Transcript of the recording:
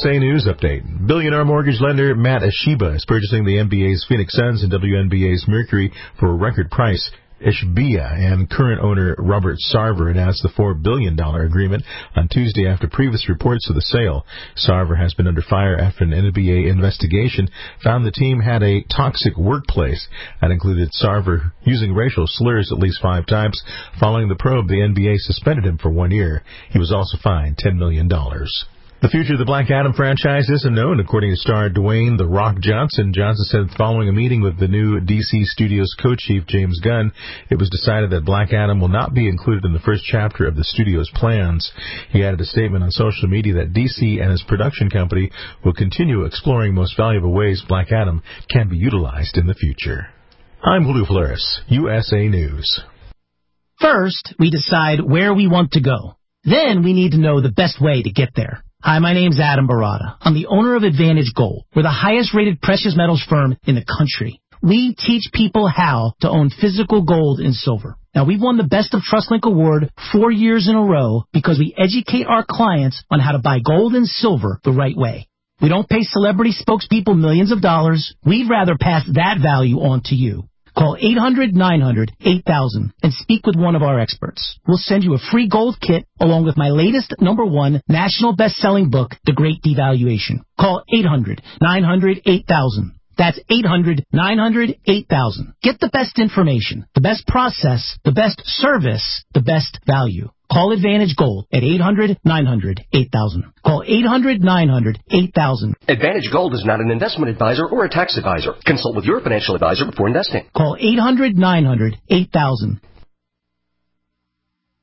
USA News Update. Billionaire mortgage lender Matt Ishbia is purchasing the NBA's Phoenix Suns and WNBA's Mercury for a record price. Ishbia and current owner Robert Sarver announced the $4 billion agreement on Tuesday after previous reports of the sale. Sarver has been under fire after an NBA investigation found the team had a toxic workplace. That included Sarver using racial slurs at least 5 times. Following the probe, the NBA suspended him for 1 year. He was also fined $10 million. The future of the Black Adam franchise isn't known, according to star Dwayne "The Rock" Johnson. Johnson said following a meeting with the new DC Studios co-chief James Gunn, it was decided that Black Adam will not be included in the first chapter of the studio's plans. He added a statement on social media that DC and his production company will continue exploring most valuable ways Black Adam can be utilized in the future. I'm Lou Flores, USA News. First, we decide where we want to go. Then we need to know the best way to get there. Hi, my name's Adam Barada. I'm the owner of Advantage Gold. We're the highest-rated precious metals firm in the country. We teach people how to own physical gold and silver. Now, we've won the Best of TrustLink Award 4 years in a row because we educate our clients on how to buy gold and silver the right way. We don't pay celebrity spokespeople millions of dollars. We'd rather pass that value on to you. Call 800-900-8000 and speak with one of our experts. We'll send you a free gold kit along with my latest #1 national best-selling book, The Great Devaluation. Call 800-900-8000. That's 800-900-8000. Get the best information, the best process, the best service, the best value. Call Advantage Gold at 800-900-8000. Call 800-900-8000. Advantage Gold is not an investment advisor or a tax advisor. Consult with your financial advisor before investing. Call 800-900-8000.